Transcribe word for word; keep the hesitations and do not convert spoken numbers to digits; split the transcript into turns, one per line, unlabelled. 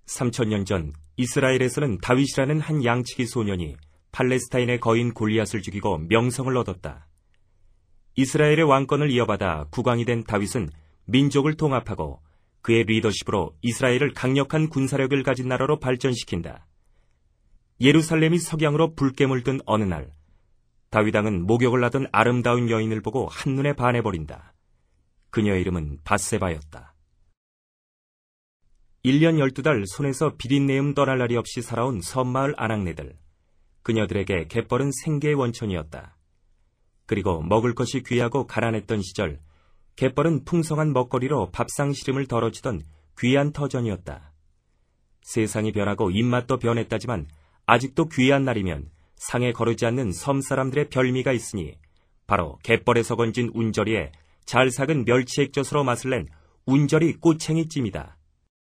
삼천 년 전 이스라엘에서는 다윗이라는 한 양치기 소년이 팔레스타인의 거인 골리앗을 죽이고 명성을 얻었다. 이스라엘의 왕권을 이어받아 국왕이 된 다윗은 민족을 통합하고 그의 리더십으로 이스라엘을 강력한 군사력을 가진 나라로 발전시킨다. 예루살렘이 석양으로 붉게 물든 어느 날, 다윗 왕은 목욕을 하던 아름다운 여인을 보고 한눈에 반해버린다. 그녀의 이름은 밧세바였다. 일 년 열두 달 손에서 비린내음 떠날 날이 없이 살아온 섬마을 아낙네들. 그녀들에게 갯벌은 생계의 원천이었다. 그리고 먹을 것이 귀하고 가난했던 시절, 갯벌은 풍성한 먹거리로 밥상 시름을 덜어주던 귀한 터전이었다. 세상이 변하고 입맛도 변했다지만 아직도 귀한 날이면 상에 거르지 않는 섬 사람들의 별미가 있으니 바로 갯벌에서 건진 운절이에 잘 삭은 멸치 액젓으로 맛을 낸 운절이 꼬챙이찜이다.